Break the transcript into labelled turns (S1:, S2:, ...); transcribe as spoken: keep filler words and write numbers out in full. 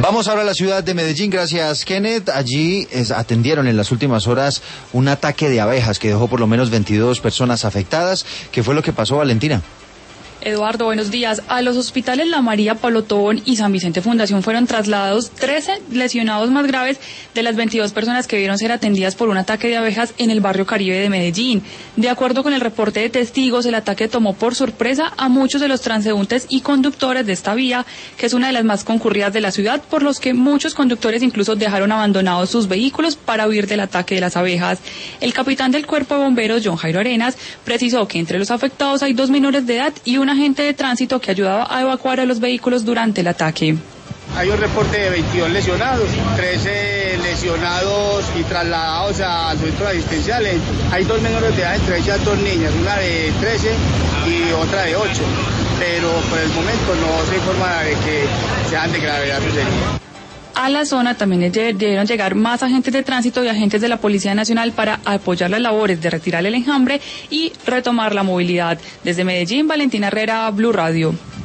S1: Vamos ahora a la ciudad de Medellín, gracias Kenneth. Allí es, atendieron en las últimas horas un ataque de abejas que dejó por lo menos veintidós personas afectadas. ¿Qué fue lo que pasó, Valentina?
S2: Eduardo, buenos días. A los hospitales La María, Pablo Tobón y San Vicente Fundación fueron trasladados trece lesionados más graves de las veintidós personas que debieron ser atendidas por un ataque de abejas en el barrio Caribe de Medellín. De acuerdo con el reporte de testigos, el ataque tomó por sorpresa a muchos de los transeúntes y conductores de esta vía, que es una de las más concurridas de la ciudad, por los que muchos conductores incluso dejaron abandonados sus vehículos para huir del ataque de las abejas. El capitán del Cuerpo de Bomberos, John Jairo Arenas, precisó que entre los afectados hay dos menores de edad y una agente de tránsito que ayudaba a evacuar a los vehículos durante el ataque.
S3: Hay un reporte de veintidós lesionados, trece lesionados y trasladados a centros asistenciales. Hay dos menores de edad, entre ellas dos niñas, una de trece y otra de ocho, pero por el momento no se informa de que sean de gravedad sus heridas.
S2: A la zona también debieron llegar más agentes de tránsito y agentes de la Policía Nacional para apoyar las labores de retirar el enjambre y retomar la movilidad. Desde Medellín, Valentina Herrera, Blue Radio.